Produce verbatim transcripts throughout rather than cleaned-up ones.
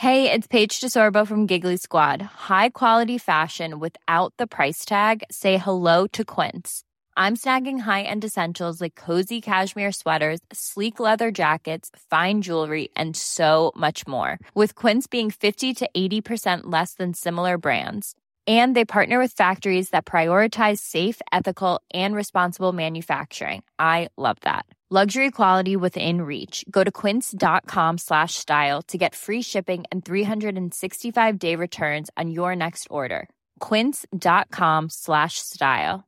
Hey, it's Paige DeSorbo from Giggly Squad. High quality fashion without the price tag. Say hello to Quince. I'm snagging high-end essentials like cozy cashmere sweaters, sleek leather jackets, fine jewelry, and so much more. With Quince being fifty to eighty percent less than similar brands. And they partner with factories that prioritize safe, ethical, and responsible manufacturing. I love that. Luxury quality within reach. Go to quince.com slash style to get free shipping and three sixty-five day returns on your next order. Quince.com slash style.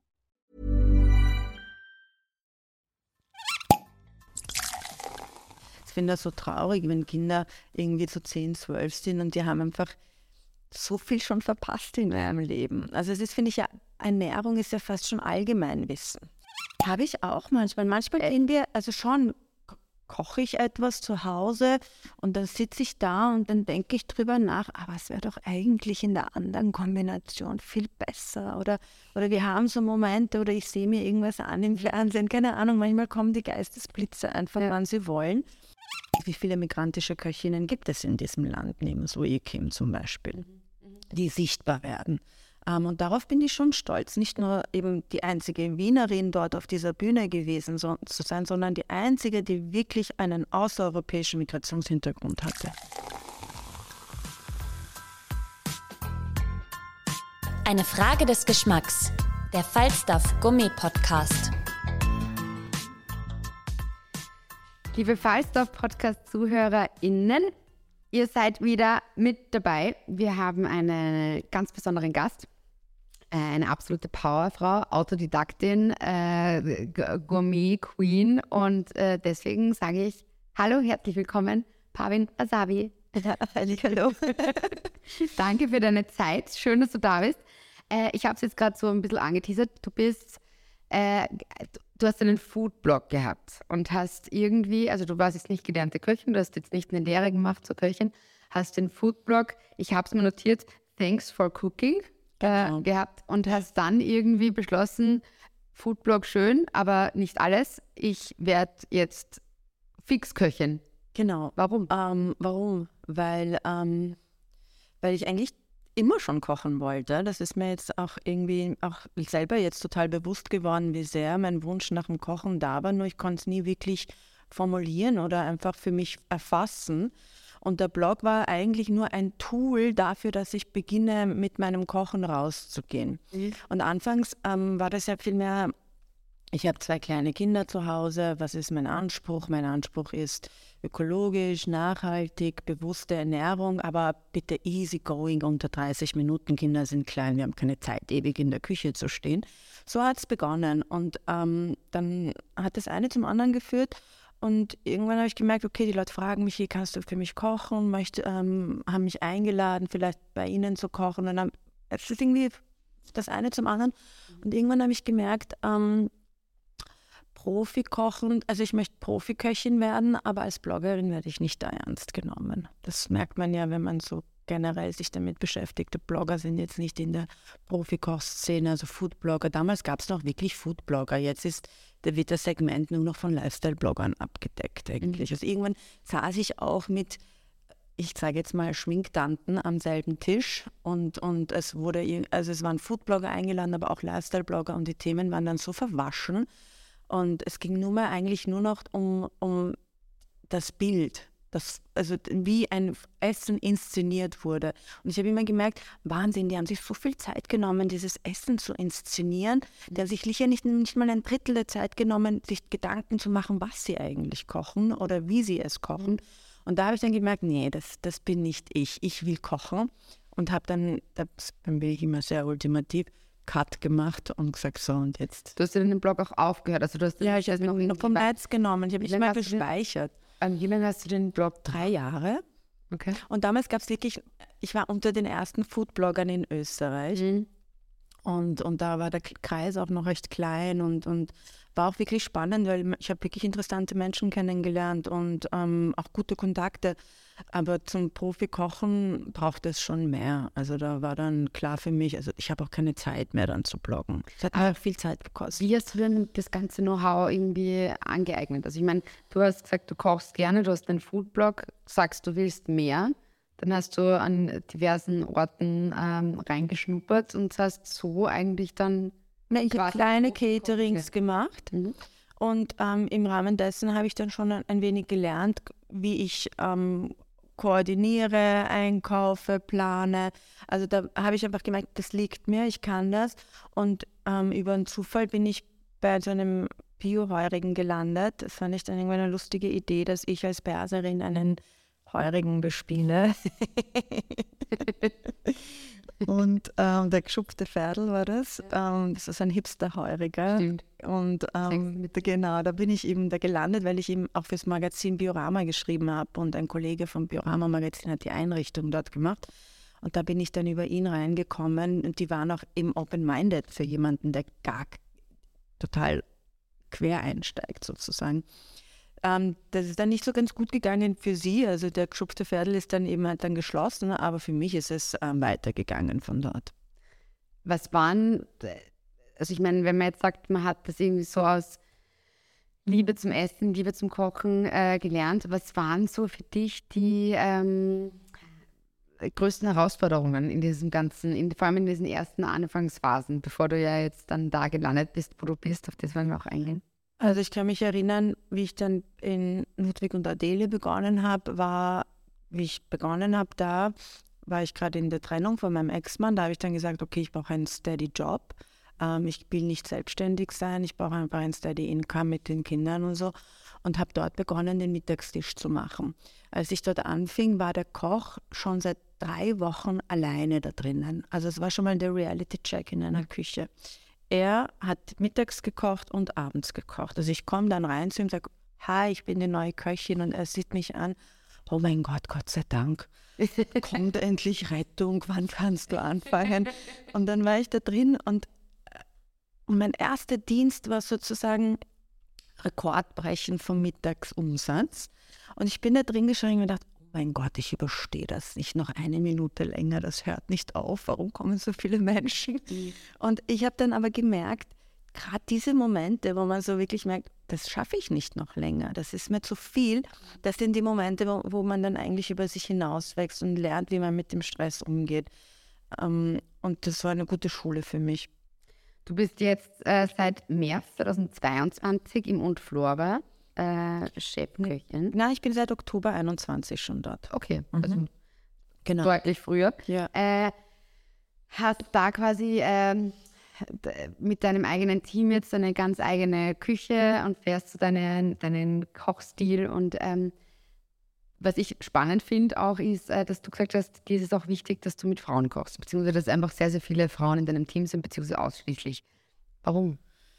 Ich finde das so traurig, wenn Kinder irgendwie so zehn, zwölf sind und die haben einfach so viel schon verpasst in ihrem Leben. Also es ist, finde ich, ja, Ernährung ist ja fast schon Allgemeinwissen. Habe ich auch manchmal. Manchmal gehen wir, also schon ko- koche ich etwas zu Hause und dann sitze ich da und dann denke ich drüber nach, aber es wäre doch eigentlich in der anderen Kombination viel besser. Oder, oder wir haben so Momente oder ich sehe mir irgendwas an im Fernsehen, keine Ahnung, manchmal kommen die Geistesblitze einfach, ja, wann sie wollen. Wie viele migrantische Köchinnen gibt es in diesem Land, neben Zoe Kim zum Beispiel, die sichtbar werden? Um, und darauf bin ich schon stolz, nicht nur eben die einzige Wienerin dort auf dieser Bühne gewesen so, zu sein, sondern die einzige, die wirklich einen außereuropäischen Migrationshintergrund hatte. Eine Frage des Geschmacks. Der Falstaff Gourmet Podcast. Liebe Falstaff-Podcast-ZuhörerInnen, ihr seid wieder mit dabei. Wir haben einen ganz besonderen Gast, äh, eine absolute Powerfrau, Autodidaktin, äh, G- Gourmet-Queen und äh, deswegen sage ich Hallo, herzlich willkommen, Parvin Asabi. Hallo. Danke für deine Zeit, schön, dass du da bist. Äh, ich habe es jetzt gerade so ein bisschen angeteasert, du bist... Äh, Du hast einen Foodblog gehabt und hast irgendwie, also du warst jetzt nicht gelernte Köchin, du hast jetzt nicht eine Lehre gemacht zur Köchin, hast den Foodblog, ich habe es mir notiert, Thanks for Cooking äh, genau. gehabt und hast dann irgendwie beschlossen, Foodblog schön, aber nicht alles, ich werde jetzt Fixköchin. Genau. Warum? Ähm, warum? Weil, ähm, weil ich eigentlich immer schon kochen wollte. Das ist mir jetzt auch irgendwie auch selber jetzt total bewusst geworden, wie sehr mein Wunsch nach dem Kochen da war, nur ich konnte es nie wirklich formulieren oder einfach für mich erfassen. Und der Blog war eigentlich nur ein Tool dafür, dass ich beginne, mit meinem Kochen rauszugehen. Mhm. Und anfangs ähm, war das ja viel mehr, ich habe zwei kleine Kinder zu Hause, was ist mein Anspruch? Mein Anspruch ist ökologisch, nachhaltig, bewusste Ernährung, aber bitte easy going, unter dreißig Minuten, Kinder sind klein, wir haben keine Zeit, ewig in der Küche zu stehen. So hat es begonnen und ähm, dann hat das eine zum anderen geführt und irgendwann habe ich gemerkt, okay, die Leute fragen mich, kannst du für mich kochen, möchte, ähm, haben mich eingeladen, vielleicht bei ihnen zu kochen und dann es ist irgendwie das eine zum anderen und irgendwann habe ich gemerkt, ähm, Profi-Kochen, also ich möchte Profiköchin werden, aber als Bloggerin werde ich nicht da ernst genommen. Das merkt man ja, wenn man so generell sich damit beschäftigt. Die Blogger sind jetzt nicht in der Profi-Koch-Szene, also Foodblogger. Damals gab es noch wirklich Foodblogger. Jetzt ist, da wird das Segment nur noch von Lifestyle-Bloggern abgedeckt eigentlich. Mhm. Also irgendwann saß ich auch mit, ich sage jetzt mal, Schminktanten am selben Tisch und, und es wurde, also es waren Foodblogger eingeladen, aber auch Lifestyle-Blogger und die Themen waren dann so verwaschen. Und es ging nur mehr eigentlich nur noch um, um das Bild, das, also wie ein Essen inszeniert wurde. Und ich habe immer gemerkt, Wahnsinn, die haben sich so viel Zeit genommen, dieses Essen zu inszenieren. Die haben sich sicher nicht, nicht mal ein Drittel der Zeit genommen, sich Gedanken zu machen, was sie eigentlich kochen oder wie sie es kochen. Und da habe ich dann gemerkt, nee, das, das bin nicht ich. Ich will kochen und habe dann, das, dann bin ich immer sehr ultimativ, Cut gemacht und gesagt, so und jetzt. Du hast ja den Blog auch aufgehört. Also du hast ja, ich habe noch, noch vom Netz genommen. Ich habe nicht mal gespeichert. Den, wie lange hast du den Blog? Drei Jahre. Okay. Und damals gab es wirklich, ich war unter den ersten Foodbloggern in Österreich. Mhm. Und, und da war der Kreis auch noch recht klein und, und war auch wirklich spannend, weil ich habe wirklich interessante Menschen kennengelernt und ähm, auch gute Kontakte. Aber zum Profi-Kochen braucht es schon mehr. Also da war dann klar für mich, also ich habe auch keine Zeit mehr dann zu bloggen. Das hat auch viel Zeit gekostet. Wie hast du denn das ganze Know-how irgendwie angeeignet? Also ich meine, du hast gesagt, du kochst gerne, du hast einen Foodblog, sagst, du willst mehr. Dann hast du an diversen Orten ähm, reingeschnuppert und hast so eigentlich dann... Na, ich habe quasi kleine hochgekocht. Caterings gemacht. Mhm. Und ähm, im Rahmen dessen habe ich dann schon ein, ein wenig gelernt, wie ich ähm, koordiniere, einkaufe, plane. Also da habe ich einfach gemerkt, das liegt mir, ich kann das. Und ähm, über einen Zufall bin ich bei so einem Bio-Heurigen gelandet. Das fand ich dann irgendwann eine lustige Idee, dass ich als Perserin einen Heurigen bespiele. Und ähm, der geschupfte Pferdl war das. Ähm, das ist ein Hipster-Heuriger. Stimmt. Und ähm, genau, da bin ich eben da gelandet, weil ich eben auch fürs Magazin Biorama geschrieben habe. Und ein Kollege vom Biorama Magazin hat die Einrichtung dort gemacht. Und da bin ich dann über ihn reingekommen. Und die waren auch eben open-minded für jemanden, der gar total quer einsteigt sozusagen. Ähm, das ist dann nicht so ganz gut gegangen für sie. Also der geschupfte Pferdl ist dann eben halt dann geschlossen, aber für mich ist es ähm, weitergegangen von dort. Was waren, also ich meine, wenn man jetzt sagt, man hat das irgendwie so aus Liebe zum Essen, Liebe zum Kochen äh, gelernt, was waren so für dich die ähm, größten Herausforderungen in diesem ganzen, in, vor allem in diesen ersten Anfangsphasen, bevor du ja jetzt dann da gelandet bist, wo du bist, auf das wollen wir auch eingehen. Also ich kann mich erinnern, wie ich dann in Ludwig und Adele begonnen habe, war, wie ich begonnen habe, da war ich gerade in der Trennung von meinem Ex-Mann. Da habe ich dann gesagt, okay, ich brauche einen steady Job. Ähm, ich will nicht selbstständig sein, ich brauche einfach ein steady Income mit den Kindern und so. Und habe dort begonnen, den Mittagstisch zu machen. Als ich dort anfing, war der Koch schon seit drei Wochen alleine da drinnen. Also es war schon mal der Reality-Check in einer Küche. Er hat mittags gekocht und abends gekocht. Also ich komme dann rein zu ihm und sage, hi, ich bin die neue Köchin, und er sieht mich an. Oh mein Gott, Gott sei Dank. Kommt endlich Rettung, wann kannst du anfangen? Und dann war ich da drin und mein erster Dienst war sozusagen Rekordbrechen vom Mittagsumsatz. Und ich bin da drin geschaut und mir gedacht, oh mein Gott, ich überstehe das nicht noch eine Minute länger, das hört nicht auf, warum kommen so viele Menschen? Mhm. Und ich habe dann aber gemerkt, gerade diese Momente, wo man so wirklich merkt, das schaffe ich nicht noch länger, das ist mir zu viel, das sind die Momente, wo, wo man dann eigentlich über sich hinauswächst und lernt, wie man mit dem Stress umgeht. Ähm, und das war eine gute Schule für mich. Du bist jetzt äh, seit März zweitausendzweiundzwanzig im Und Flora äh, Chefköchin. Nein, ich bin seit Oktober einundzwanzig schon dort. Okay, Mhm. also Genau. deutlich früher. Ja. Äh, hast da quasi ähm, d- mit deinem eigenen Team jetzt eine ganz eigene Küche und fährst du deinen, deinen Kochstil. Und ähm, was ich spannend finde auch ist, äh, dass du gesagt hast, dir ist es auch wichtig, dass du mit Frauen kochst, beziehungsweise dass einfach sehr, sehr viele Frauen in deinem Team sind, beziehungsweise ausschließlich. Warum?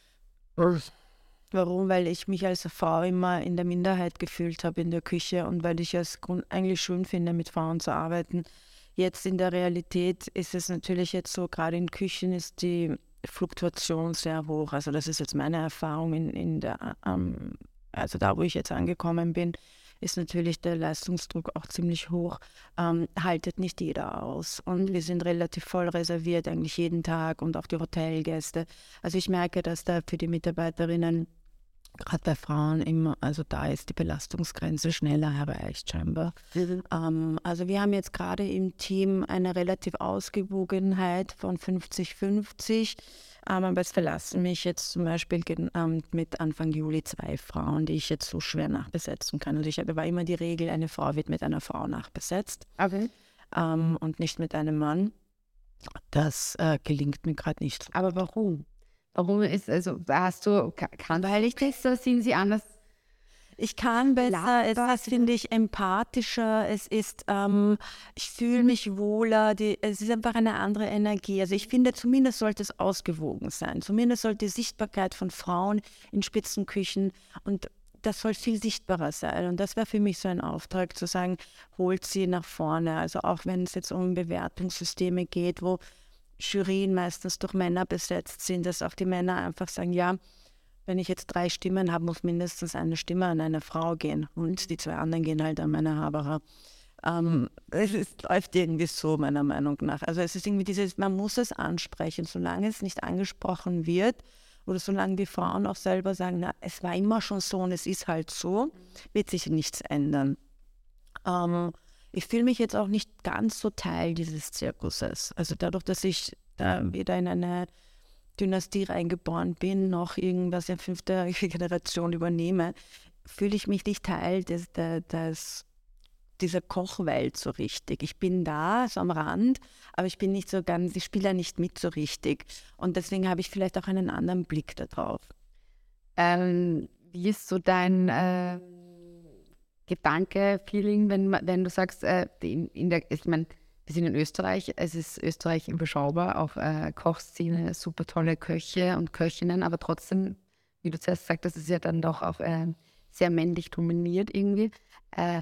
Warum? Weil ich mich als Frau immer in der Minderheit gefühlt habe in der Küche und weil ich es grund- eigentlich schön finde, mit Frauen zu arbeiten. Jetzt in der Realität ist es natürlich jetzt so, gerade in Küchen ist die Fluktuation sehr hoch. Also das ist jetzt meine Erfahrung in, in der, ähm, also da, wo ich jetzt angekommen bin, ist natürlich der Leistungsdruck auch ziemlich hoch, ähm, haltet nicht jeder aus. Und wir sind relativ voll reserviert, eigentlich jeden Tag, und auch die Hotelgäste. Also ich merke, dass da für die Mitarbeiterinnen, gerade bei Frauen, immer, also da ist die Belastungsgrenze schneller erreicht scheinbar. Mhm. Ähm, also wir haben jetzt gerade im Team eine relativ Ausgewogenheit von fünfzig fünfzig. Ähm, aber es verlassen mich jetzt zum Beispiel gen- ähm, mit Anfang Juli zwei Frauen, die ich jetzt so schwer nachbesetzen kann. Also ich habe war immer die Regel, eine Frau wird mit einer Frau nachbesetzt, Okay. ähm, und nicht mit einem Mann. Das äh, gelingt mir gerade nicht. Aber warum? Warum ist, also hast du, ka- kann, weil ich das, so sind sie anders? Ich kann besser, es Laber- ist, finde ich, empathischer, es ist, ähm, ich fühle mich wohler, die, es ist einfach eine andere Energie. Also ich finde, zumindest sollte es ausgewogen sein. Zumindest sollte die Sichtbarkeit von Frauen in Spitzenküchen, und das soll viel sichtbarer sein. Und das wäre für mich so ein Auftrag, zu sagen, holt sie nach vorne. Also auch wenn es jetzt um Bewertungssysteme geht, wo Jurien meistens durch Männer besetzt sind, dass auch die Männer einfach sagen, ja, wenn ich jetzt drei Stimmen habe, muss mindestens eine Stimme an eine Frau gehen und die zwei anderen gehen halt an meine Haberer. Ähm, es ist, läuft irgendwie so, meiner Meinung nach. Also es ist irgendwie dieses, man muss es ansprechen, solange es nicht angesprochen wird oder solange die Frauen auch selber sagen, na, es war immer schon so und es ist halt so, wird sich nichts ändern. Ähm, ich fühle mich jetzt auch nicht ganz so Teil dieses Zirkuses. Also dadurch, dass ich da weder in eine Dynastie reingeboren bin, noch irgendwas in fünfter Generation übernehme, fühle ich mich nicht Teil des, des, des, dieser Kochwelt so richtig. Ich bin da, so am Rand, aber ich bin nicht so ganz, ich spiele da nicht mit so richtig. Und deswegen habe ich vielleicht auch einen anderen Blick darauf. Ähm, wie ist so dein äh, Gedanke, Feeling, wenn, wenn du sagst, äh, in, in der, ich meine, wir sind in Österreich, es ist Österreich überschaubar, auch äh, Kochszene, super tolle Köche und Köchinnen, aber trotzdem, wie du zuerst sagtest, ist es ja dann doch auch äh, sehr männlich dominiert irgendwie. Äh,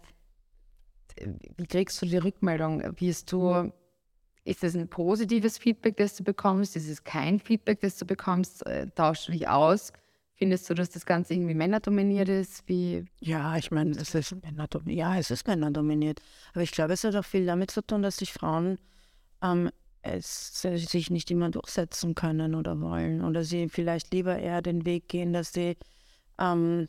wie kriegst du die Rückmeldung? Wirst du, ist das ein positives Feedback, das du bekommst? Ist es kein Feedback, das du bekommst? Äh, tauschst du dich aus? Findest du, dass das Ganze irgendwie männerdominiert ist? Wie Ja, ich meine, es ist männerdominiert. Ja, es ist männerdominiert. Aber ich glaube, es hat auch viel damit zu tun, dass sich Frauen ähm, es, sich nicht immer durchsetzen können oder wollen. Oder sie vielleicht lieber eher den Weg gehen, dass sie, ähm,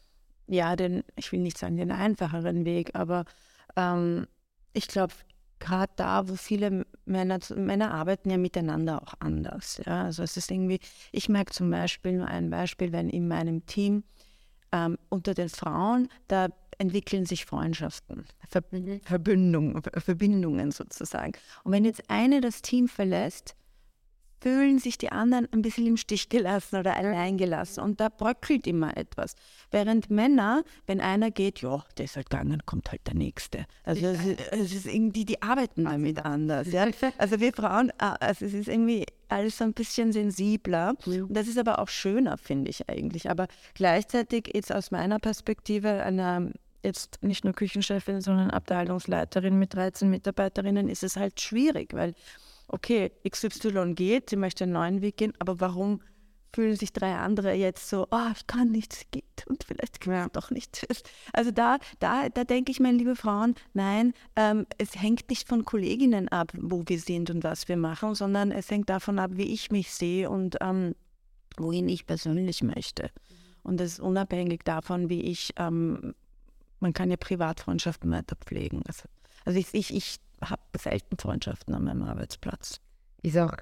ja, den, ich will nicht sagen den einfacheren Weg, aber ähm, ich glaube, gerade da, wo viele Männer, Männer arbeiten ja miteinander auch anders. Ja? Also es ist irgendwie, ich merke zum Beispiel, nur ein Beispiel, wenn in meinem Team ähm, unter den Frauen, da entwickeln sich Freundschaften, Ver Verbindung, Verbindungen sozusagen. Und wenn jetzt eine das Team verlässt, fühlen sich die anderen ein bisschen im Stich gelassen oder allein gelassen. Und da bröckelt immer etwas. Während Männer, wenn einer geht, ja, der ist halt gegangen, kommt halt der Nächste. Also es ist, es ist irgendwie, die arbeiten damit anders. Ja? Also wir Frauen, also es ist irgendwie alles so ein bisschen sensibler. Und das ist aber auch schöner, finde ich eigentlich. Aber gleichzeitig jetzt aus meiner Perspektive einer jetzt nicht nur Küchenchefin, sondern Abteilungsleiterin mit dreizehn Mitarbeiterinnen, ist es halt schwierig, weil okay, X Y geht, sie möchte einen neuen Weg gehen, aber warum fühlen sich drei andere jetzt so, oh, ich kann nicht, es geht und vielleicht kann ich doch nicht. Also da, da, da denke ich, meine liebe Frauen, nein, ähm, es hängt nicht von Kolleginnen ab, wo wir sind und was wir machen, sondern es hängt davon ab, wie ich mich sehe und ähm, wohin ich persönlich möchte. Und das ist unabhängig davon, wie ich, ähm, man kann ja Privatfreundschaften weiter pflegen. Also, also ich, ich, ich habe selten Freundschaften an meinem Arbeitsplatz. ist auch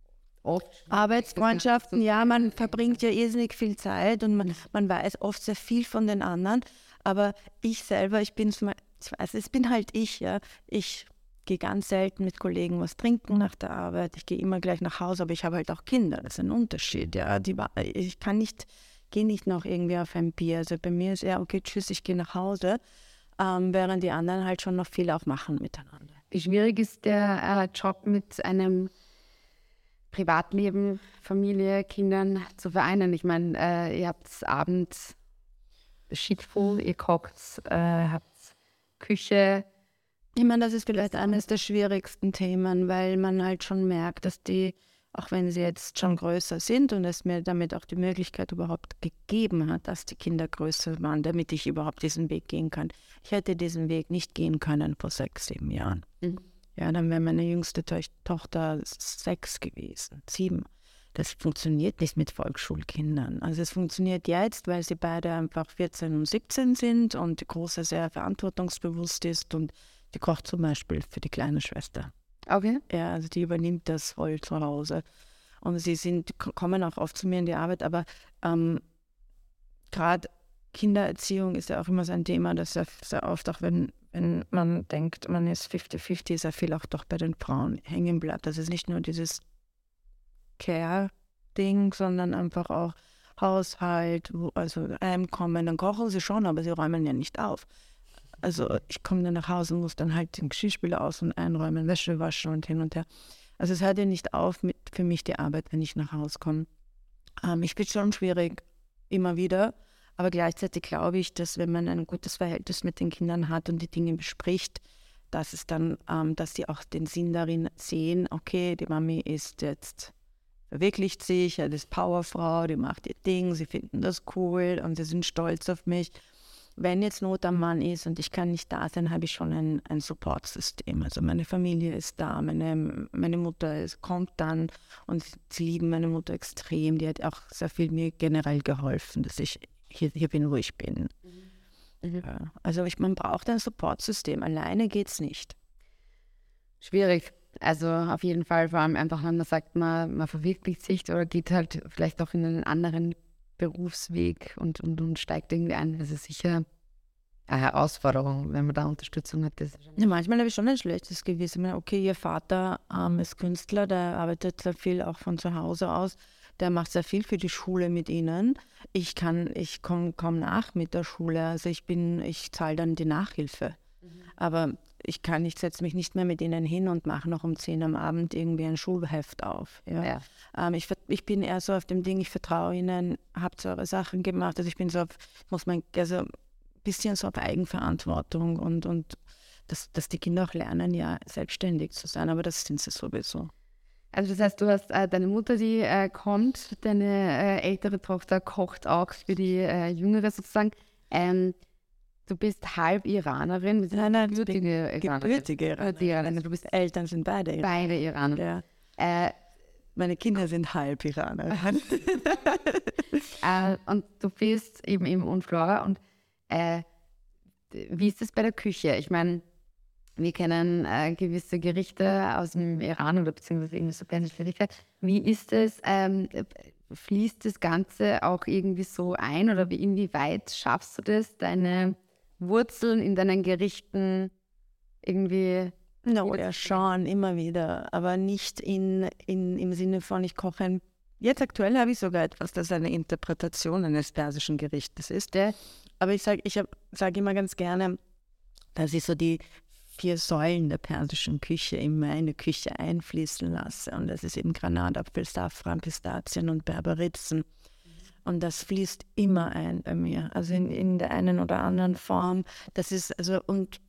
oft Arbeitsfreundschaften, ja, man verbringt ja irrsinnig viel Zeit und man, man weiß oft sehr viel von den anderen, aber ich selber, ich bin, ich weiß, es bin halt ich, ja, ich gehe ganz selten mit Kollegen was trinken nach der Arbeit, ich gehe immer gleich nach Hause, aber ich habe halt auch Kinder, das ist ein Unterschied, ja, die, ich kann nicht, gehe nicht noch irgendwie auf ein Bier, also bei mir ist eher, okay, tschüss, ich gehe nach Hause, ähm, während die anderen halt schon noch viel auch machen miteinander. Wie schwierig ist der äh, Job mit einem Privatleben, Familie, Kindern zu vereinen? Ich meine, äh, ihr habt abends Shitful, ihr kocht, äh, habt Küche. Ich meine, das ist vielleicht eines der schwierigsten Themen, weil man halt schon merkt, dass die, auch wenn sie jetzt schon größer sind und es mir damit auch die Möglichkeit überhaupt gegeben hat, dass die Kinder größer waren, damit ich überhaupt diesen Weg gehen kann. Ich hätte diesen Weg nicht gehen können vor sechs, sieben Jahren. Mhm. Ja, dann wäre meine jüngste to Tochter sechs gewesen, sieben. Das funktioniert nicht mit Volksschulkindern. Also es funktioniert jetzt, weil sie beide einfach vierzehn und siebzehn sind und die Große sehr verantwortungsbewusst ist und die kocht zum Beispiel für die kleine Schwester. Okay. Ja, also die übernimmt das voll zu Hause. Und sie sind, kommen auch oft zu mir in die Arbeit, aber ähm, gerade Kindererziehung ist ja auch immer so ein Thema, das ja sehr oft, auch wenn, wenn man denkt, man ist fifty fifty, sehr viel auch doch bei den Frauen hängen bleibt. Das ist nicht nur dieses Care-Ding, sondern einfach auch Haushalt, wo, also heimkommen, dann kochen sie schon, aber sie räumen ja nicht auf. Also ich komme dann nach Hause und muss dann halt den Geschirrspüler aus- und einräumen, Wäsche waschen und hin und her. Also es hört ja nicht auf mit für mich die Arbeit, wenn ich nach Hause komme. Ähm, ich bin schon schwierig, immer wieder. Aber gleichzeitig glaube ich, dass wenn man ein gutes Verhältnis mit den Kindern hat und die Dinge bespricht, dass es dann, ähm, dass sie auch den Sinn darin sehen, okay, die Mami ist jetzt, verwirklicht sich, ja, das ist Powerfrau, die macht ihr Ding, sie finden das cool und sie sind stolz auf mich. Wenn jetzt Not am Mann ist und ich kann nicht da sein, habe ich schon ein, ein Supportsystem. Also meine Familie ist da, meine, meine Mutter ist, kommt dann und sie lieben meine Mutter extrem. Die hat auch sehr viel mir generell geholfen, dass ich hier, hier bin, wo ich bin. Mhm. Mhm. Ja. Also ich, man braucht ein Supportsystem. Alleine geht es nicht. Schwierig. Also auf jeden Fall, vor allem einfach, wenn man sagt, man, man verwirklicht sich oder geht halt vielleicht auch in einen anderen Berufsweg und, und, und steigt irgendwie ein. Das ist sicher eine Herausforderung, wenn man da Unterstützung hat. Das ja, manchmal habe ich schon ein schlechtes Gewissen. Okay, ihr Vater ähm, ist Künstler, der arbeitet sehr viel auch von zu Hause aus. Der macht sehr viel für die Schule mit ihnen. Ich kann, ich komme kaum nach mit der Schule. Also ich bin, ich zahle dann die Nachhilfe. Mhm. Aber ich kann, ich setze mich nicht mehr mit ihnen hin und mache noch um zehn am Abend irgendwie ein Schulheft auf. Ja. Ja. Ähm, ich, ich bin eher so auf dem Ding, ich vertraue ihnen, habt eure Sachen gemacht. Also ich bin so auf, muss man, also ein bisschen so auf Eigenverantwortung und, und dass, dass die Kinder auch lernen, ja, selbstständig zu sein. Aber das sind sie sowieso. Also das heißt, du hast äh, deine Mutter, die äh, kommt, deine äh, ältere Tochter kocht auch für die äh, jüngere sozusagen. Ähm, Du bist halb Iranerin. Nein, nein, gebürtige Iranerin. Gebürtige Iranerin. Du bist Eltern sind beide Iraner. Beide Iraner. Ja. Äh, Meine Kinder sind halb Iraner. äh, und du bist eben im Unflora. Und äh, wie ist es bei der Küche? Ich meine, wir kennen äh, gewisse Gerichte aus dem Iran oder beziehungsweise irgendwie so persische Gerichte. Wie ist es? Ähm, fließt das Ganze auch irgendwie so ein oder wie, inwieweit schaffst du das, deine Wurzeln in deinen Gerichten irgendwie... No, ja, schon, immer wieder, aber nicht in, in, im Sinne von, ich koche ein... Jetzt aktuell habe ich sogar etwas, das eine Interpretation eines persischen Gerichtes ist. Ja? Aber ich sage ich sag immer ganz gerne, dass ich so die vier Säulen der persischen Küche in meine Küche einfließen lasse. Und das ist eben Granatapfel, Safran, Pistazien und Berberitzen. Und das fließt immer ein bei mir, also in, in der einen oder anderen Form. Das ist also, und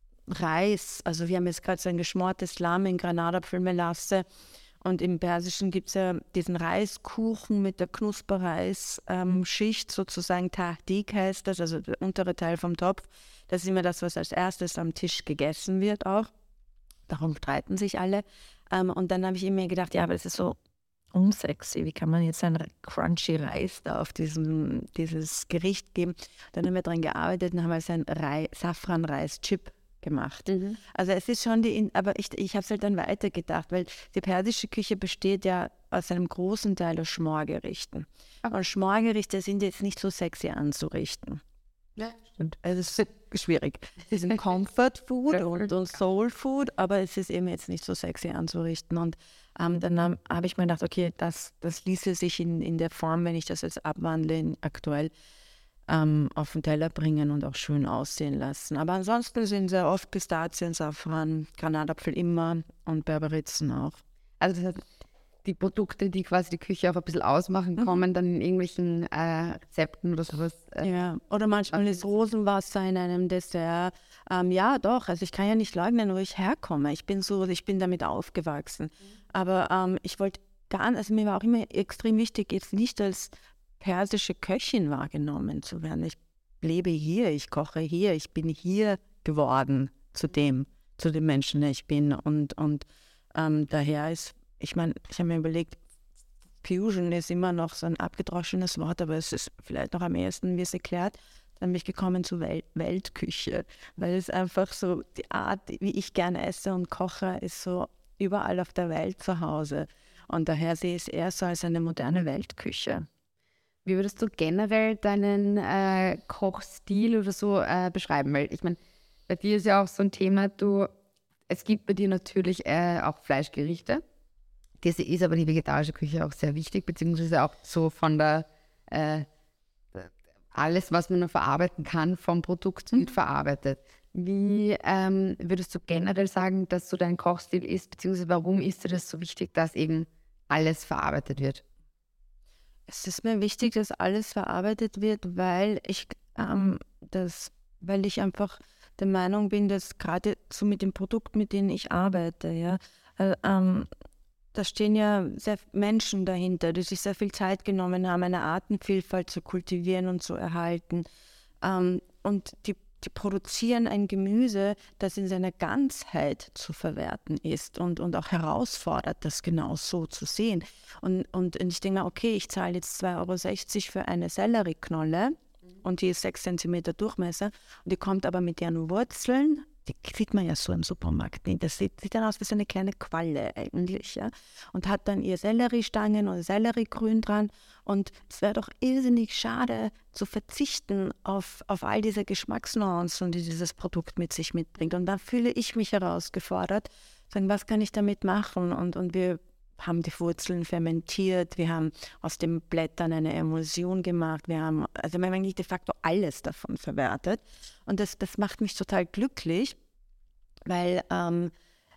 Reis, also wir haben jetzt gerade so ein geschmortes Lamm in Granatapfelmelasse. Und im Persischen gibt es ja diesen Reiskuchen mit der Knusperreisschicht, ähm, sozusagen Tahdig heißt das, also der untere Teil vom Topf. Das ist immer das, was als erstes am Tisch gegessen wird auch. Darum streiten sich alle. Ähm, und dann habe ich mir gedacht, ja, aber das ist so unsexy. Wie kann man jetzt einen crunchy Reis da auf diesem, dieses Gericht geben? Dann haben wir daran gearbeitet und haben also einen Rei- Safran-Reis-Chip gemacht. Mhm. Also es ist schon die, aber ich, ich habe es halt dann weitergedacht, weil die persische Küche besteht ja aus einem großen Teil aus Schmorgerichten. Okay. Und Schmorgerichte sind jetzt nicht so sexy anzurichten. Ja, stimmt. Also es ist schwierig. Es ist ein Comfort Food und, und Soul Food, aber es ist eben jetzt nicht so sexy anzurichten. Und ähm, dann habe hab ich mir gedacht, okay, das, das ließe sich in, in der Form, wenn ich das jetzt abwandle, in, aktuell ähm, auf den Teller bringen und auch schön aussehen lassen. Aber ansonsten sind sehr oft Pistazien, Safran, Granatapfel immer und Berberitzen auch. Also das heißt, die Produkte, die quasi die Küche auch ein bisschen ausmachen, mhm. kommen dann in irgendwelchen äh, Rezepten oder sowas. Äh, ja, oder manchmal ist Rosenwasser in einem Dessert. Ähm, ja, doch, also ich kann ja nicht leugnen, wo ich herkomme. Ich bin so, ich bin damit aufgewachsen. Mhm. Aber ähm, ich wollte gar nicht, also mir war auch immer extrem wichtig, jetzt nicht als persische Köchin wahrgenommen zu werden. Ich lebe hier, ich koche hier, ich bin hier geworden zu dem, zu dem Menschen, der ich bin. Und, und ähm, daher ist, ich meine, ich habe mir überlegt, Fusion ist immer noch so ein abgedroschenes Wort, aber es ist vielleicht noch am ehesten, wie es erklärt. Dann bin ich gekommen zur Wel- Weltküche, weil es einfach so die Art, wie ich gerne esse und koche, ist so überall auf der Welt zu Hause. Und daher sehe ich es eher so als eine moderne Weltküche. Wie würdest du generell deinen äh, Kochstil oder so äh, beschreiben? Weil ich meine, bei dir ist ja auch so ein Thema, du, es gibt bei dir natürlich äh, auch Fleischgerichte. Das ist aber die vegetarische Küche auch sehr wichtig, beziehungsweise auch so von der, äh, alles, was man noch verarbeiten kann, vom Produkt wird verarbeitet. Wie ähm, würdest du generell sagen, dass so dein Kochstil ist, beziehungsweise warum ist dir das so wichtig, dass eben alles verarbeitet wird? Es ist mir wichtig, dass alles verarbeitet wird, weil ich, ähm, das, weil ich einfach der Meinung bin, dass gerade so mit dem Produkt, mit denen ich arbeite, ja, äh, ähm, da stehen ja sehr Menschen dahinter, die sich sehr viel Zeit genommen haben, eine Artenvielfalt zu kultivieren und zu erhalten. Ähm, und die, die produzieren ein Gemüse, das in seiner Ganzheit zu verwerten ist und, und auch herausfordert, das genau so zu sehen. Und, und, und ich denke mir, okay, ich zahle jetzt zwei Euro sechzig für eine Sellerieknolle, und die ist sechs Zentimeter Durchmesser und die kommt aber mit ihren Wurzeln, die sieht man ja so im Supermarkt nicht, das sieht, sieht dann aus wie so eine kleine Qualle eigentlich, ja, und hat dann ihr Selleriestangen oder Selleriegrün dran und es wäre doch irrsinnig schade zu verzichten auf, auf all diese Geschmacksnuancen, die dieses Produkt mit sich mitbringt, und da fühle ich mich herausgefordert, sagen, was kann ich damit machen, und, und wir haben die Wurzeln fermentiert, wir haben aus den Blättern eine Emulsion gemacht, wir haben, also wir haben eigentlich de facto alles davon verwertet. Und das, das macht mich total glücklich, weil, ähm,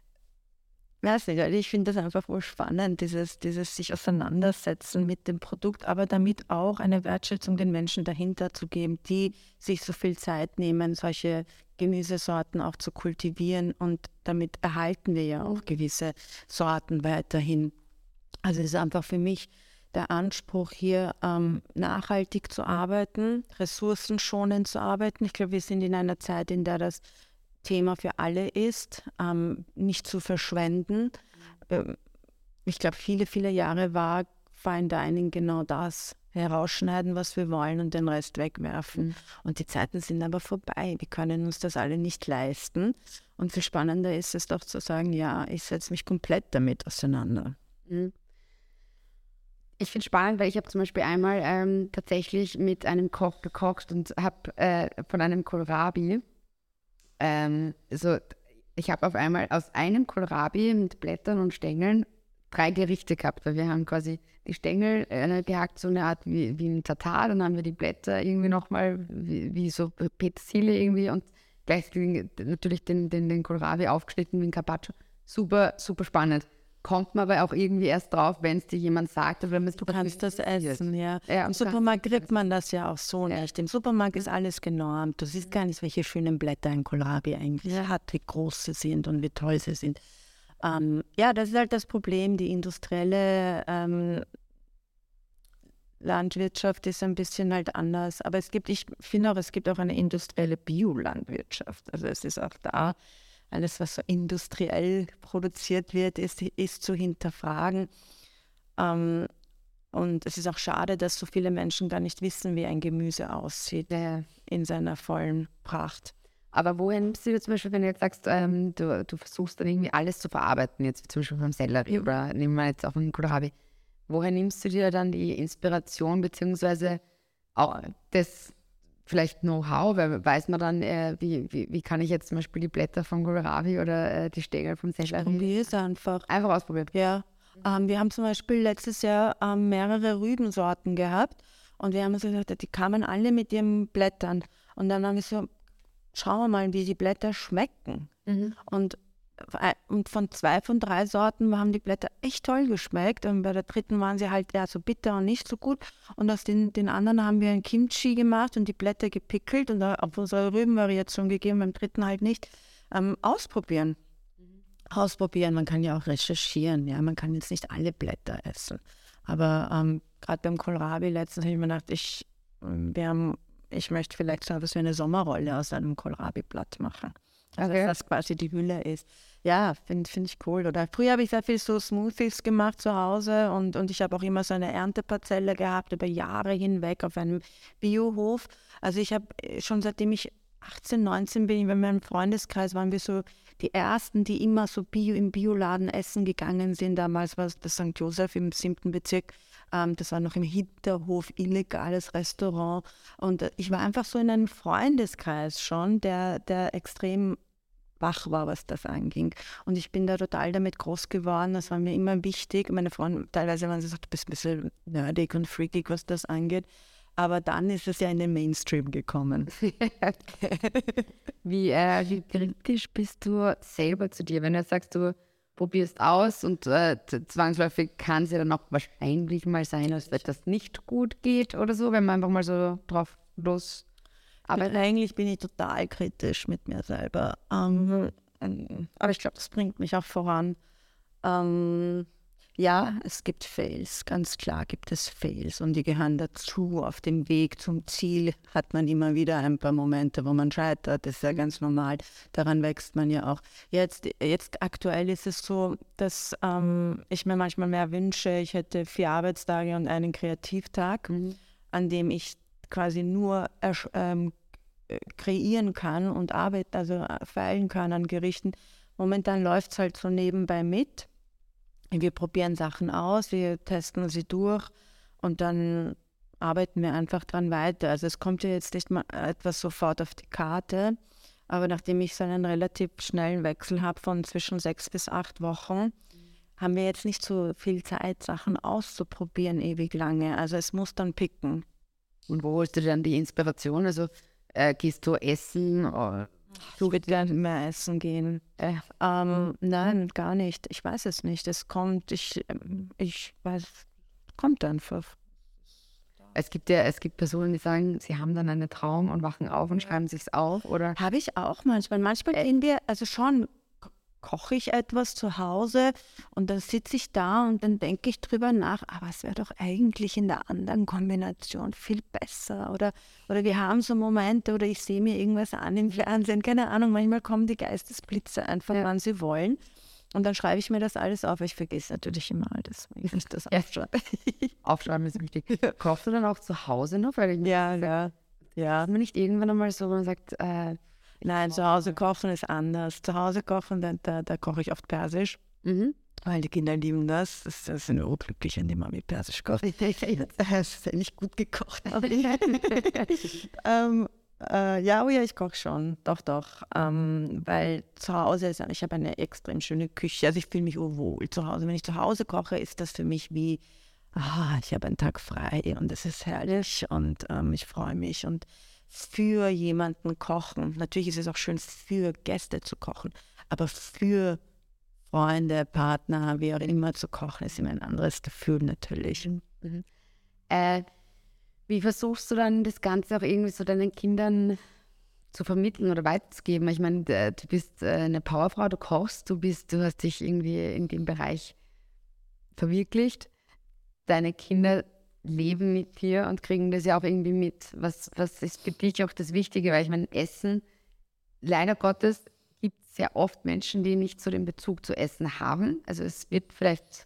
weiß nicht, ich finde das einfach wohl spannend, dieses, dieses sich auseinandersetzen mit dem Produkt, aber damit auch eine Wertschätzung den Menschen dahinter zu geben, die sich so viel Zeit nehmen, solche Gemüsesorten auch zu kultivieren, und damit erhalten wir ja auch gewisse Sorten weiterhin. Also es ist einfach für mich der Anspruch hier, ähm, nachhaltig zu arbeiten, ressourcenschonend zu arbeiten. Ich glaube, wir sind in einer Zeit, in der das Thema für alle ist, ähm, nicht zu verschwenden. Ähm, ich glaube, viele, viele Jahre war Fine Dining genau das. Herausschneiden, was wir wollen, und den Rest wegwerfen. Mhm. Und die Zeiten sind aber vorbei. Wir können uns das alle nicht leisten. Und viel spannender ist es doch zu sagen, ja, ich setze mich komplett damit auseinander. Mhm. Ich finde es spannend, weil ich habe zum Beispiel einmal ähm, tatsächlich mit einem Koch gekocht und habe äh, von einem Kohlrabi, ähm, so, ich habe auf einmal aus einem Kohlrabi mit Blättern und Stängeln drei Gerichte gehabt, weil wir haben quasi die Stängel äh, gehackt, so eine Art wie, wie ein Tatar, dann haben wir die Blätter irgendwie nochmal wie, wie so Petersilie irgendwie und gleichzeitig natürlich den, den, den Kohlrabi aufgeschnitten wie ein Carpaccio. Super, super spannend. Kommt man aber auch irgendwie erst drauf, wenn es dir jemand sagt. Oder du kannst das essen, ja. ja Im Supermarkt kriegt man das ja auch so ja. nicht. Im Supermarkt ist alles genormt. Du siehst gar nicht, welche schönen Blätter ein Kohlrabi eigentlich ja. hat, wie groß sie sind und wie toll sie sind. Ähm, ja, das ist halt das Problem. Die industrielle ähm, Landwirtschaft ist ein bisschen halt anders. Aber es gibt, ich finde auch, es gibt auch eine industrielle Biolandwirtschaft. Also es ist auch da, alles, was so industriell produziert wird, ist, ist zu hinterfragen. Ähm, und es ist auch schade, dass so viele Menschen gar nicht wissen, wie ein Gemüse aussieht ja. in seiner vollen Pracht. Aber woher nimmst du zum Beispiel, wenn du jetzt sagst, ähm, du, du versuchst dann irgendwie alles zu verarbeiten, jetzt zum Beispiel beim Sellerie ja. oder nehmen wir jetzt auch einen Kohlrabi, woher nimmst du dir dann die Inspiration beziehungsweise auch das vielleicht Know-how, weil weiß man dann, äh, wie, wie, wie kann ich jetzt zum Beispiel die Blätter vom Kohlrabi oder äh, die Stängel vom Sellerie? Probier es einfach. Einfach ausprobieren. Ja, ähm, wir haben zum Beispiel letztes Jahr ähm, mehrere Rübensorten gehabt und wir haben uns gesagt, die kamen alle mit ihren Blättern und dann haben wir so, schauen wir mal, wie die Blätter schmecken. Mhm. Und, und von zwei von drei Sorten haben die Blätter echt toll geschmeckt. Und bei der dritten waren sie halt eher so bitter und nicht so gut. Und aus den, den anderen haben wir ein Kimchi gemacht und die Blätter gepickelt und auf unsere Rübenvariation gegeben, beim dritten halt nicht. Ähm, ausprobieren. Mhm. Ausprobieren, man kann ja auch recherchieren. Ja? Man kann jetzt nicht alle Blätter essen. Aber ähm, gerade beim Kohlrabi letztens habe ich mir gedacht, ich, wir haben Ich möchte vielleicht so etwas wie eine Sommerrolle aus einem Kohlrabi-Blatt machen. Also okay. Dass das quasi die Hülle ist. Ja, finde find ich cool. Oder früher habe ich sehr viel so Smoothies gemacht zu Hause und, und ich habe auch immer so eine Ernteparzelle gehabt, über Jahre hinweg auf einem Biohof. Also ich habe schon seitdem ich achtzehn, neunzehn bin, in meinem Freundeskreis waren wir so die Ersten, die immer so Bio im Bioladen essen gegangen sind. Damals war das Sankt Josef im siebten Bezirk. Ähm, das war noch im Hinterhof, illegales Restaurant. Und ich war einfach so in einem Freundeskreis schon, der, der extrem wach war, was das anging. Und ich bin da total damit groß geworden. Das war mir immer wichtig. Meine Freunde, teilweise waren sie so, du bist ein bisschen nerdig und freakig, was das angeht. Aber dann ist es ja in den Mainstream gekommen. wie, äh, wie kritisch bist du selber zu dir, wenn du sagst, du probierst aus und äh, zwangsläufig kann es ja dann auch wahrscheinlich mal sein, dass etwas nicht gut geht oder so, wenn man einfach mal so drauf los arbeitet. Eigentlich bin ich total kritisch mit mir selber. Ähm, ähm, aber ich glaube, das bringt mich auch voran. Ähm, ja, es gibt Fails, ganz klar gibt es Fails und die gehören dazu. Auf dem Weg zum Ziel hat man immer wieder ein paar Momente, wo man scheitert. Das ist ja ganz normal. Daran wächst man ja auch. Jetzt, jetzt aktuell ist es so, dass ähm, ich mir manchmal mehr wünsche, ich hätte vier Arbeitstage und einen Kreativtag, mhm. an dem ich quasi nur ersch- ähm, kreieren kann und arbeiten, also feilen kann an Gerichten. Momentan läuft es halt so nebenbei mit. Wir probieren Sachen aus, wir testen sie durch und dann arbeiten wir einfach dran weiter. Also es kommt ja jetzt nicht mal etwas sofort auf die Karte, aber nachdem ich so einen relativ schnellen Wechsel habe von zwischen sechs bis acht Wochen, haben wir jetzt nicht so viel Zeit, Sachen auszuprobieren ewig lange. Also es muss dann picken. Und wo holst du dann die Inspiration? Also äh, gehst du essen? Oder? Du willst ja mehr essen gehen. Äh, ähm, nein, gar nicht. Ich weiß es nicht. Es kommt, ich, ich weiß, kommt einfach. Es gibt ja, es gibt Personen, die sagen, sie haben dann einen Traum und wachen auf und schreiben sich's auf, oder? Habe ich auch manchmal. Manchmal gehen wir, also schon ko- koche ich etwas zu Hause und dann sitze ich da und dann denke ich drüber nach, aber es wäre doch eigentlich in der anderen Kombination viel besser. Oder, oder wir haben so Momente oder ich sehe mir irgendwas an im Fernsehen, keine Ahnung, manchmal kommen die Geistesblitze einfach, Ja. wann sie wollen. Und dann schreibe ich mir das alles auf. Ich vergesse natürlich immer alles, wenn ich das Ja. aufschreibe. Aufschreiben ist wichtig. Kochst du dann auch zu Hause noch? Weil ich Ja, ja, ja. hat man nicht irgendwann einmal so, wo man sagt, äh, Nein, zu Hause kochen ist anders. Zu Hause kochen, da, da, da koche ich oft Persisch, mhm. weil die Kinder lieben das. Das, das sind urglücklich, wenn die Mami Persisch kocht. Das ist ja nicht gut gekocht. ähm, äh, ja, oh ja, ich koche schon. Doch, doch. Ähm, weil zu Hause ist, ich habe eine extrem schöne Küche. Also ich fühle mich urwohl zu Hause. Wenn ich zu Hause koche, ist das für mich wie, ah, ich habe einen Tag frei und es ist herrlich und ähm, ich freue mich. Und für jemanden kochen, natürlich ist es auch schön, für Gäste zu kochen, aber für Freunde, Partner, wie auch immer zu kochen, ist immer ein anderes Gefühl natürlich. Mhm. Äh, wie versuchst du dann das Ganze auch irgendwie so deinen Kindern zu vermitteln oder weiterzugeben? Ich meine, äh, du bist äh, eine Powerfrau, du kochst, du bist, du hast dich irgendwie in dem Bereich verwirklicht. Deine Kinder leben mit dir und kriegen das ja auch irgendwie mit. Was, was ist für dich auch das Wichtige? Weil ich meine, Essen, leider Gottes, gibt es sehr oft Menschen, die nicht so den Bezug zu Essen haben. Also es wird vielleicht,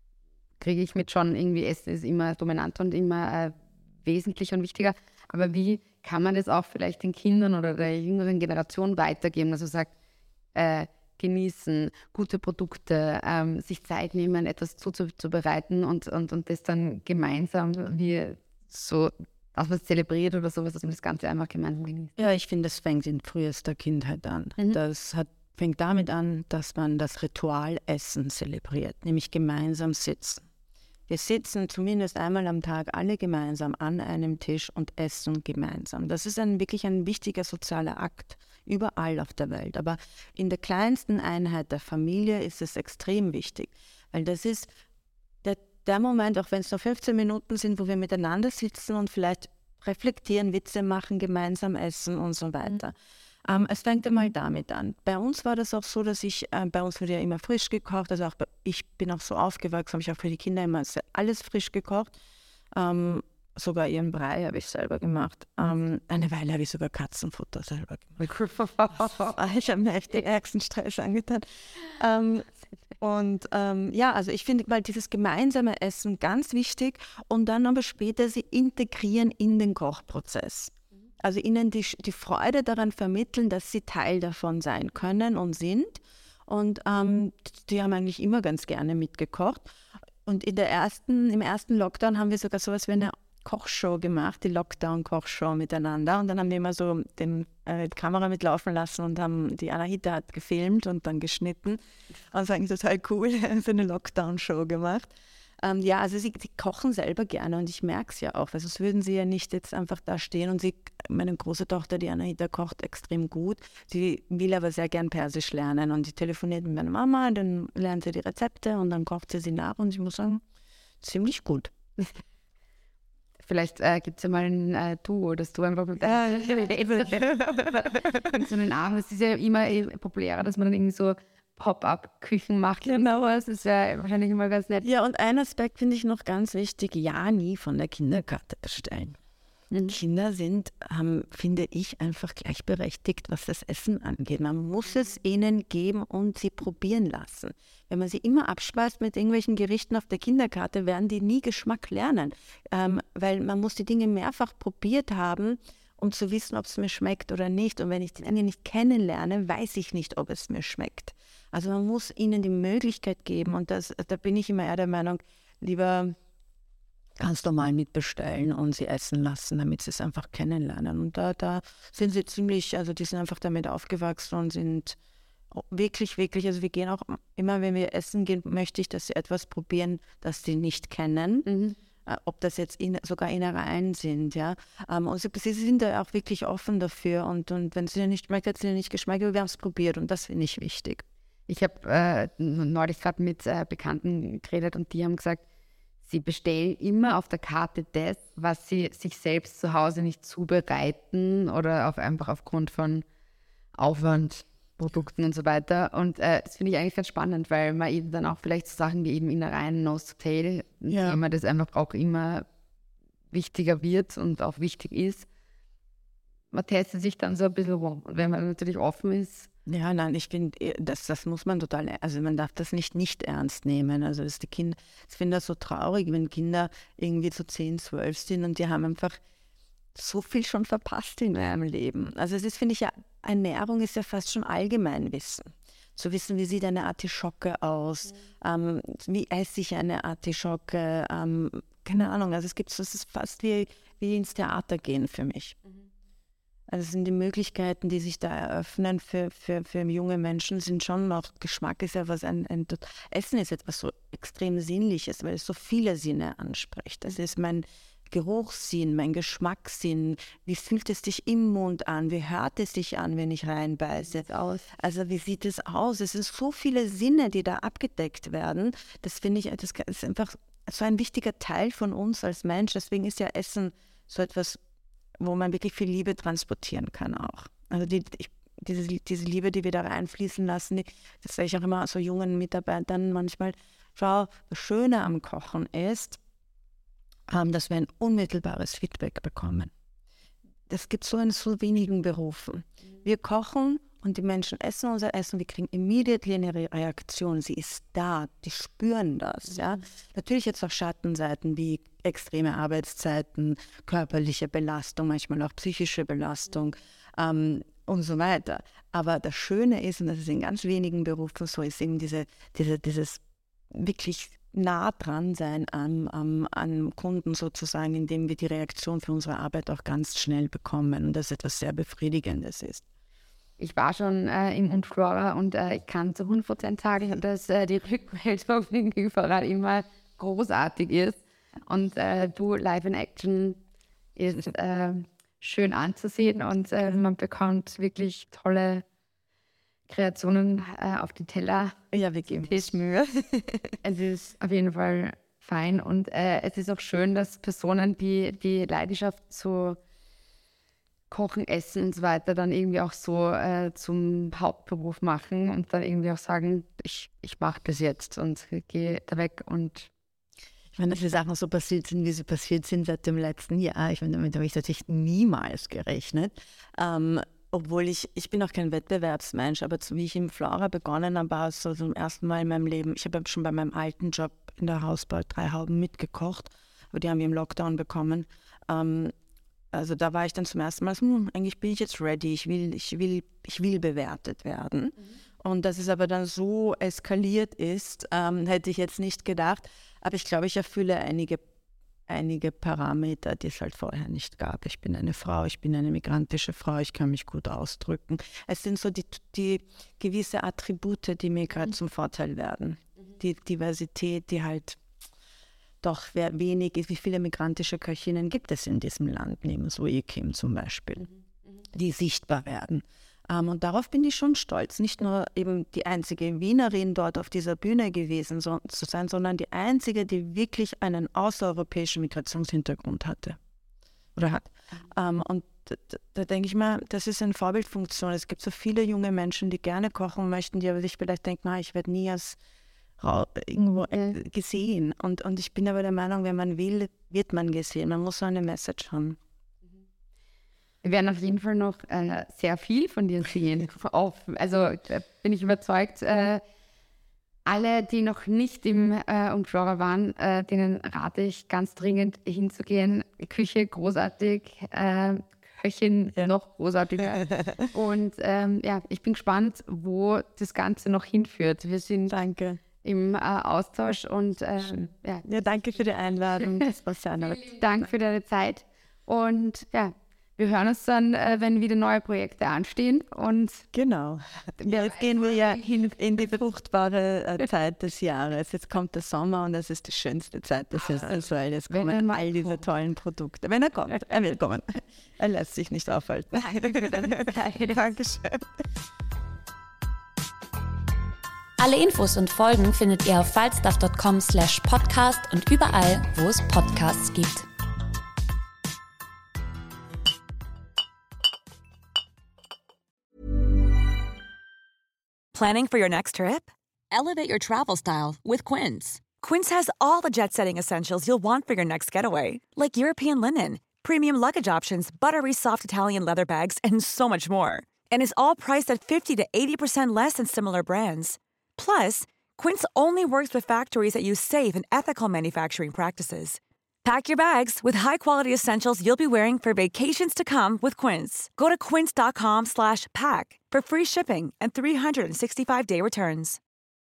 kriege ich mit schon, irgendwie Essen ist immer dominant und immer äh, wesentlich und wichtiger. Aber wie kann man das auch vielleicht den Kindern oder der jüngeren Generation weitergeben? Also sagt, äh, genießen, gute Produkte, ähm, sich Zeit nehmen, etwas zuzubereiten und, und, und das dann gemeinsam wie so, dass man es zelebriert oder sowas, dass man das Ganze einfach gemeinsam genießt. Ja, ich finde, das fängt in frühester Kindheit an. Mhm. Das hat, fängt damit an, dass man das Ritual Essen zelebriert, nämlich gemeinsam sitzen. Wir sitzen zumindest einmal am Tag alle gemeinsam an einem Tisch und essen gemeinsam. Das ist ein, wirklich ein wichtiger sozialer Akt, überall auf der Welt. Aber in der kleinsten Einheit der Familie ist es extrem wichtig, weil das ist der, der Moment, auch wenn es nur fünfzehn Minuten sind, wo wir miteinander sitzen und vielleicht reflektieren, Witze machen, gemeinsam essen und so weiter. Ähm, es fängt einmal damit an. Bei uns war das auch so, dass ich, äh, bei uns wurde ja immer frisch gekocht, also auch bei, ich bin auch so aufgewachsen, habe ich auch für die Kinder immer alles frisch gekocht. Ähm, sogar ihren Brei habe ich selber gemacht. Ähm, eine Weile habe ich sogar Katzenfutter selber gemacht. Ich habe mir echt den ärgsten Stress angetan. Ähm, und ähm, ja, also ich finde mal dieses gemeinsame Essen ganz wichtig und dann aber später sie integrieren in den Kochprozess. Also ihnen die, die Freude daran vermitteln, dass sie Teil davon sein können und sind. Und ähm, die haben eigentlich immer ganz gerne mitgekocht. Und in der ersten, im ersten Lockdown haben wir sogar sowas wie eine Kochshow gemacht, die Lockdown-Kochshow miteinander. Und dann haben wir immer so den, äh, die Kamera mitlaufen lassen und haben, die Anahita hat gefilmt und dann geschnitten. Und das war eigentlich total cool, so eine Lockdown-Show gemacht. Ähm, ja, also sie, sie kochen selber gerne und ich merke es ja auch, weil sonst würden sie ja nicht jetzt einfach da stehen und sie, meine große Tochter, die Anahita, kocht extrem gut. Sie will aber sehr gern Persisch lernen und sie telefoniert mit meiner Mama, dann lernt sie die Rezepte und dann kocht sie sie nach und ich muss sagen, ziemlich gut. Vielleicht äh, gibt es ja mal ein äh, Duo, dass du einfach mit äh, so einen Abend, es ist ja immer eh populärer, dass man dann irgendwie so Pop-up-Küchen macht. Genau, das ist ja wahrscheinlich immer ganz nett. Ja, und ein Aspekt finde ich noch ganz wichtig, ja nie von der Kinderkarte bestellen. Mhm. Kinder sind, ähm, finde ich, einfach gleichberechtigt, was das Essen angeht. Man muss es ihnen geben und sie probieren lassen. Wenn man sie immer abspeist mit irgendwelchen Gerichten auf der Kinderkarte, werden die nie Geschmack lernen, ähm, weil man muss die Dinge mehrfach probiert haben, um zu wissen, ob es mir schmeckt oder nicht. Und wenn ich die Dinge nicht kennenlerne, weiß ich nicht, ob es mir schmeckt. Also man muss ihnen die Möglichkeit geben und das, da bin ich immer eher der Meinung, lieber ganz normal mitbestellen und sie essen lassen, damit sie es einfach kennenlernen. Und da, da sind sie ziemlich, also die sind einfach damit aufgewachsen und sind wirklich, wirklich, also wir gehen auch immer, wenn wir essen gehen, möchte ich, dass sie etwas probieren, das sie nicht kennen. Mhm. Ob das jetzt in, sogar Innereien sind, ja. Und sie, sie sind da auch wirklich offen dafür und, und wenn es ihnen nicht schmeckt, hat es ihnen nicht geschmeckt, aber wir haben es probiert und das finde ich wichtig. Ich habe äh, neulich gerade mit äh, Bekannten geredet und die haben gesagt, sie bestellen immer auf der Karte das, was sie sich selbst zu Hause nicht zubereiten oder auf, einfach aufgrund von Aufwand, Produkten und so weiter. Und äh, das finde ich eigentlich ganz spannend, weil man eben dann auch vielleicht so Sachen wie eben Innereien, Nose to Tail, ja. Thema, das einfach auch immer wichtiger wird und auch wichtig ist. Man testet sich dann so ein bisschen rum. Und wenn man natürlich offen ist. Ja, nein, ich finde, das, das muss man total, also man darf das nicht nicht ernst nehmen. Also das die Kinder, ich finde das so traurig, wenn Kinder irgendwie so zehn, zwölf sind und die haben einfach so viel schon verpasst in ihrem Leben. Also es ist, finde ich ja, Ernährung ist ja fast schon Allgemeinwissen. Zu wissen, wie sieht eine Artischocke aus, mhm. ähm, wie esse ich eine Artischocke, ähm, keine Ahnung, also es gibt so, es ist fast wie, wie ins Theater gehen für mich. Mhm. Also es sind die Möglichkeiten, die sich da eröffnen für, für, für junge Menschen, sind schon noch, Geschmack ist ja was, ein, ein Essen ist etwas so extrem Sinnliches, weil es so viele Sinne anspricht. Das ist mein Geruchssinn, mein Geschmackssinn, wie fühlt es sich im Mund an, wie hört es sich an, wenn ich reinbeiße. Also wie sieht es aus? Es sind so viele Sinne, die da abgedeckt werden. Das finde ich, das ist einfach so ein wichtiger Teil von uns als Mensch. Deswegen ist ja Essen so etwas, wo man wirklich viel Liebe transportieren kann auch. Also die, ich, diese, diese Liebe, die wir da reinfließen lassen, die, das sage ich auch immer so jungen Mitarbeitern manchmal, schau, das Schöne am Kochen ist, dass wir ein unmittelbares Feedback bekommen. Das gibt es so in so wenigen Berufen. Wir kochen und die Menschen essen unser Essen, wir kriegen immediately eine Reaktion. Sie ist da, die spüren das. Ja? Natürlich jetzt auch Schattenseiten wie extreme Arbeitszeiten, körperliche Belastung, manchmal auch psychische Belastung ähm, und so weiter. Aber das Schöne ist, und das ist in ganz wenigen Berufen so, ist eben diese, diese, dieses wirklich nah dran sein an, an, an Kunden sozusagen, indem wir die Reaktion für unsere Arbeit auch ganz schnell bekommen und das etwas sehr Befriedigendes ist. Ich war schon äh, im Unflora und äh, ich kann zu hundert Prozent sagen, dass äh, die Rückmeldung überall immer großartig ist und äh, du live in Action ist äh, schön anzusehen und äh, man bekommt wirklich tolle Kreationen äh, auf die Teller. Ja, wir geben uns Mühe. Es ist auf jeden Fall fein und äh, es ist auch schön, dass Personen, die die Leidenschaft zu Kochen, Essen und so weiter dann irgendwie auch so äh, zum Hauptberuf machen und dann irgendwie auch sagen, ich, ich mache das jetzt und gehe da weg. Und ich meine, dass die Sachen so passiert sind, wie sie passiert sind seit dem letzten Jahr. Ich meine, damit habe ich natürlich niemals gerechnet. Ähm, Obwohl ich, ich bin auch kein Wettbewerbsmensch, aber wie ich im Flora begonnen habe, war es so zum ersten Mal in meinem Leben, ich habe schon bei meinem alten Job in der Hausbau drei Hauben mitgekocht, aber die haben wir im Lockdown bekommen. Ähm, also da war ich dann zum ersten Mal so, hm, eigentlich bin ich jetzt ready, ich will, ich will, ich will bewertet werden. Mhm. Und dass es aber dann so eskaliert ist, ähm, hätte ich jetzt nicht gedacht. Aber ich glaube, ich erfülle einige einige Parameter, die es halt vorher nicht gab. Ich bin eine Frau, ich bin eine migrantische Frau, ich kann mich gut ausdrücken. Es sind so die, die gewisse Attribute, die mir gerade mhm. zum Vorteil werden. Mhm. Die Diversität, die halt doch wenig ist. Wie viele migrantische Köchinnen gibt es in diesem Land, neben Zoe Kim zum Beispiel, mhm. Mhm. die sichtbar werden. Um, und darauf bin ich schon stolz, nicht nur eben die einzige Wienerin dort auf dieser Bühne gewesen so, zu sein, sondern die einzige, die wirklich einen außereuropäischen Migrationshintergrund hatte oder hat. Um, und da, da denke ich mal, das ist eine Vorbildfunktion. Es gibt so viele junge Menschen, die gerne kochen möchten, die aber sich vielleicht denken, na, ich werde nie als Ra- irgendwo äh, gesehen. Und, und ich bin aber der Meinung, wenn man will, wird man gesehen. Man muss so eine Message haben. Wir werden auf jeden Fall noch äh, sehr viel von dir sehen. Auf, also da bin ich überzeugt, äh, alle, die noch nicht im äh, Umflora waren, äh, denen rate ich ganz dringend hinzugehen. Küche großartig, äh, Köchin ja. noch großartiger. Und ähm, ja, ich bin gespannt, wo das Ganze noch hinführt. Wir sind Danke. im äh, Austausch und äh, ja. ja, danke für die Einladung. Das war sehr nett. Danke für deine Zeit und ja, wir hören uns dann, äh, wenn wieder neue Projekte anstehen. Und genau. Jetzt gehen wir ja hin in die fruchtbare äh, Zeit des Jahres. Jetzt kommt der Sommer und das ist die schönste Zeit des Jahres, weil jetzt kommen all diese tollen Produkte. Wenn er kommt, er will kommen. Er lässt sich nicht aufhalten. Dankeschön. Alle Infos und Folgen findet ihr auf falstaff punkt com slash podcast und überall, wo es Podcasts gibt. Planning for your next trip? Elevate your travel style with Quince. Quince has all the jet-setting essentials you'll want for your next getaway, like European linen, premium luggage options, buttery soft Italian leather bags, and so much more. And is all priced at fifty to eighty percent less than similar brands. Plus, Quince only works with factories that use safe and ethical manufacturing practices. Pack your bags with high-quality essentials you'll be wearing for vacations to come with Quince. Go to quince.com slash pack for free shipping and three sixty-five day returns.